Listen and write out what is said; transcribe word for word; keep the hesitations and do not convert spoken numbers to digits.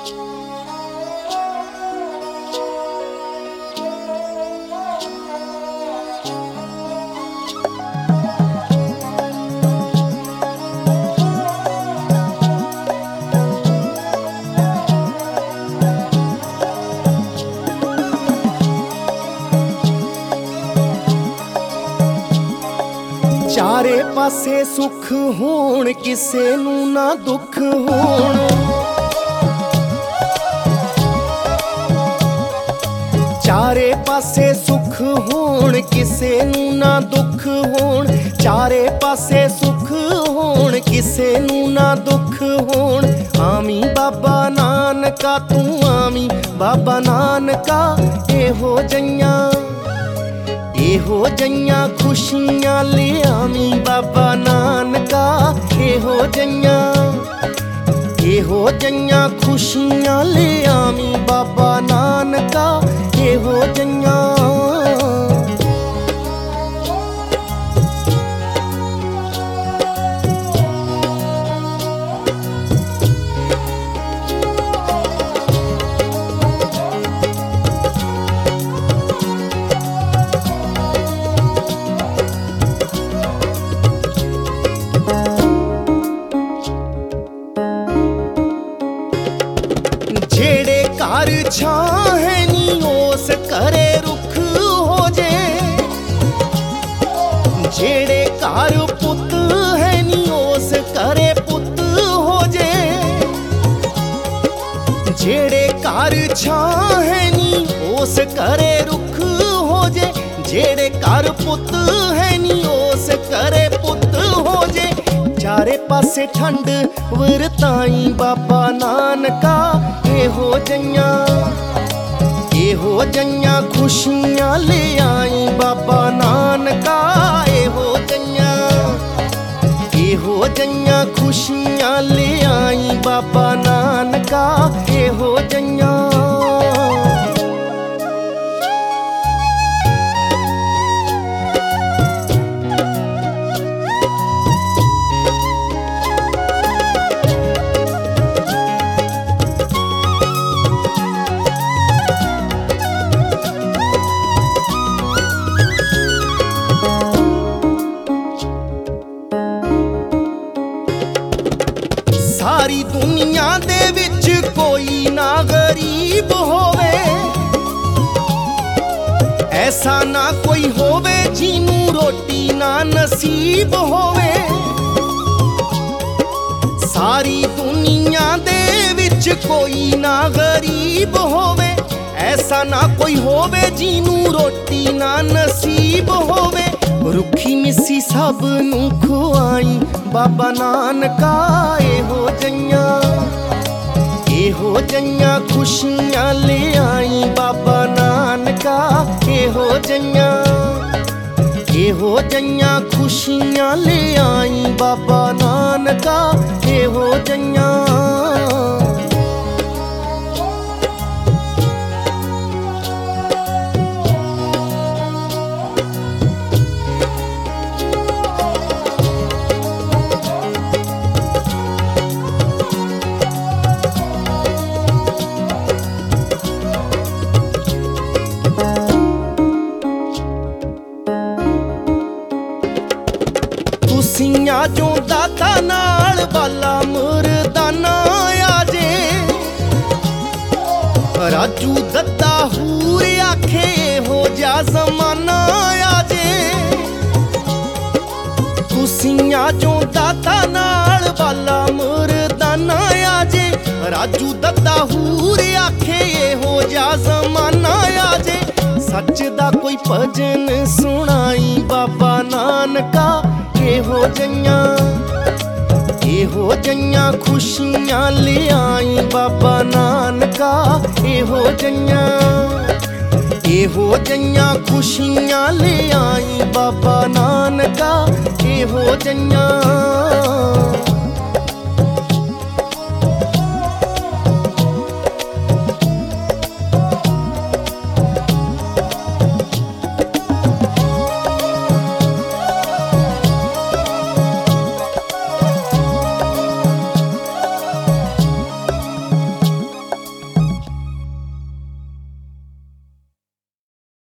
चारे पासे सुख होण किसे नू ना दुख होण। चारे पासे सुख होण किसे नू ना दुख होण। चारे पासे सुख होण किसे नू ना दुख होण। आमी बाबा नानका तू आमी बाबा नानका एहो जइयां एहो जइयां खुशियां ले आमी बाबा नानका। एहो जइयां एहो जइयां खुशियां ले आमी बाबा नानका। एहो जइयां जेड़े घर छां है नी ओस करे रुख हो जे। जेड़े घर पुत है नी ओस करे पुत हो जे। जेड़े घर छां है नी ओस करे रुख हो जे। जेड़े घर पुत है नी ओस करे पुत हो जे। चारे पासे ठंड वरताई बाबा नानका। एहो जइयां एहो जइयां खुशियां ले आई बाबा नानका। एहो जइयां एहो जइयां खुशियां ले आई बाबा नानका। एहो जइयां सारी दुनिया दे विच कोई ना गरीब होवे। ऐसा ना कोई होवे जिनू रोटी ना नसीब होवे। सारी दुनिया दे विच कोई ना गरीब होवे। ऐसा ना कोई होवे जिनू रोटी ना नसीब होवे। रुखी मिसी सब नू खुआई बाबा नानका। एहो जइयां एहो जइयां खुशियां ले आई बाबा नानका। एहो जइयां एहो जइयां खुशियां ले आई बाबा नानका। एहो जइयां तुसियां जो दाता नाल बाला मुरदाना आजे। राजू दत्ता हूर आखे हो जा जमाना आजे। तुसियां जो दाता नाल बाला मुरदाना आजे। राजू दत्ता हूर आखे हो जा जमाना आजे। सच दा कोई भजन सुनाई बाबा नानका। एहो जइयां एहो जइयां खुशियां ले आई बाबा नानका। एहो जइयां एहो जइयां खुशियां ले आई बाबा नानका। एहो जइयां।